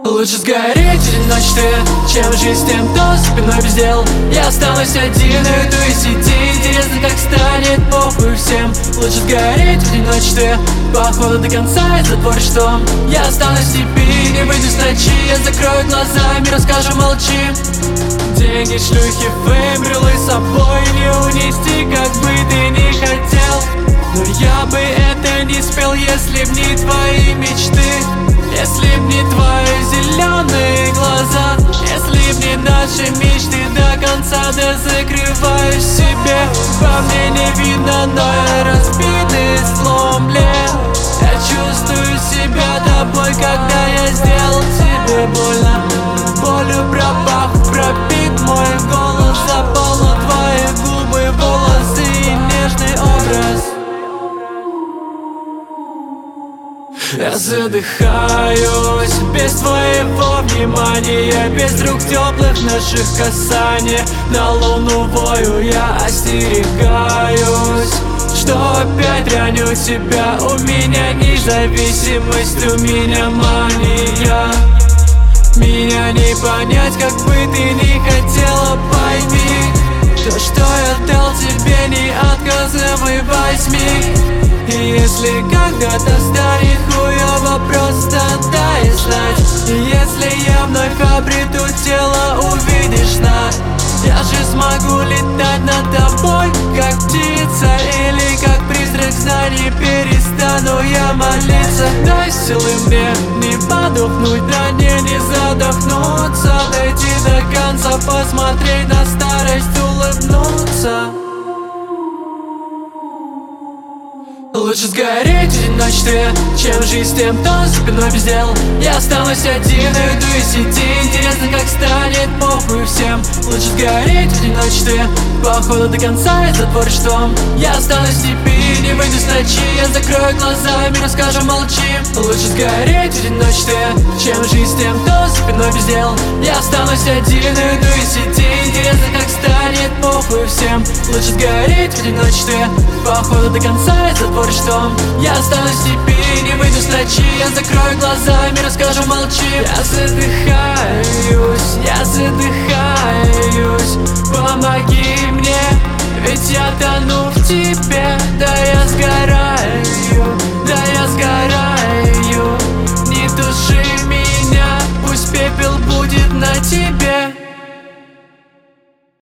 Лучше сгореть одиночестве, чем жить с тем, кто спиной без дел. Я останусь один на виду и сети. Интересно, как станет похуй всем. Лучше сгореть в одиночестве, походу до конца и за творчеством. Я останусь в степи, не выйду с ночи. Я закрою глаза, мир расскажу, молчи. Деньги, шлюхи, фейм, брелы с собой не унести, как бы ты ни хотел. Но я бы это не спел, если б не твои мечты. Если б не твои зеленые глаза, если б не наши мечты до конца, да закрываю себе. По мне не видно, но я разбитый, сломлен. Я чувствую себя тобой, когда я сделал тебе больно. Болью пропах, пропит мой голос, заполнил твои губы, волосы и нежный образ. Я задыхаюсь без твоего внимания, без рук теплых наших касаний. На луну вою я остерегаюсь, что опять раню тебя. У меня независимость, у меня мания. Меня не понять, как бы ты ни хотела, пойми. То, что я дал тебе, не отказывай, возьми. И если когда-то станет хуёво, просто дай знать. И если я вновь обрету тело, увидишь нас. Я же смогу летать над тобой, как птица, или как призрак, знаний перестану я молиться. Дай силы мне не подохнуть, да не задохнуться. Дойти до конца, посмотреть на старость, улыбнуться. Лучше сгореть в одиночестве, чем жить с тем, кто спиной без дел. Я останусь один на виду и сети. Интересно, как станет похуй всем. Лучше сгореть в одиночестве, походу до конца и за творчеством. Я останусь в степи, не выйду с ночи. Я закрою глаза, мир расскажу, молчи. Лучше сгореть в одиночестве, чем жить с тем, кто спиной без дел. Я останусь один на виду и сети. Интересно, как станет похуй всем. Лучше сгореть в одиночестве, походу до конца и за творчеством. Я останусь в степи, не выйду с ночи. Я закрою глаза, мир расскажу, молчи. Я задыхаюсь, помоги мне, ведь я тону в тебе, да я сгораю.